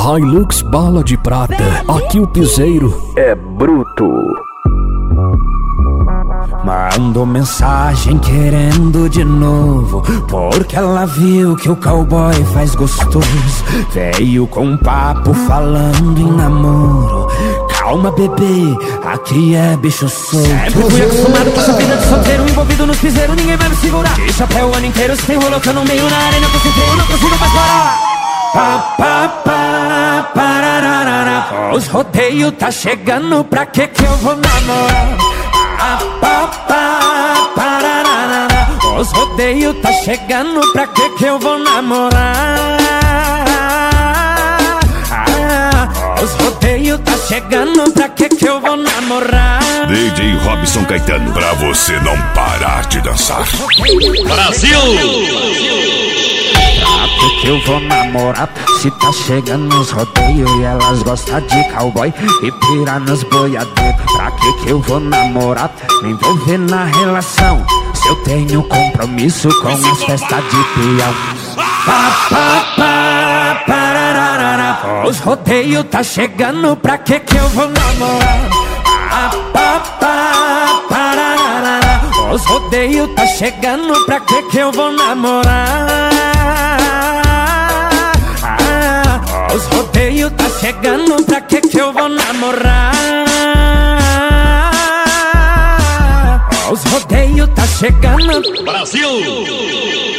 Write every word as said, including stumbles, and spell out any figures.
Hilux bala de prata, aqui o piseiro é bruto. Mandou mensagem querendo de novo, porque ela viu que o cowboy faz gostoso. Veio com um papo falando em namoro. Calma, bebê, aqui é bicho solto. Sempre fui acostumado com essa vida de solteiro, envolvido nos piseiros, ninguém vai me segurar. De chapéu o ano inteiro, se tem rolo que eu no meio na arena, com esse eu não consigo mais parar. Pá, pá, pá, parararara. Os rodeios tá chegando, pra que que eu vou namorar? Ah, pá, pá, parararara. Os rodeios tá chegando, pra que que eu vou namorar? Ah, os rodeios tá chegando, pra que que eu vou namorar? D J Robson Caetano, pra você não parar de dançar. Brasil! Pra que que eu vou namorar? Se tá chegando nos rodeios e elas gostam de cowboy e pira nos boiadeiros. Pra que que eu vou namorar? Me envolver na relação, se eu tenho compromisso com as festas de peão. Pá, pá, pá, parararara. Os rodeios tá chegando, pra que que eu vou namorar? Ah, pá, pá, parararara. Os rodeios tá chegando, pra que que eu vou namorar? Ah, os rodeios tá chegando, pra que que eu vou namorar? Os rodeios tá chegando. Brasil!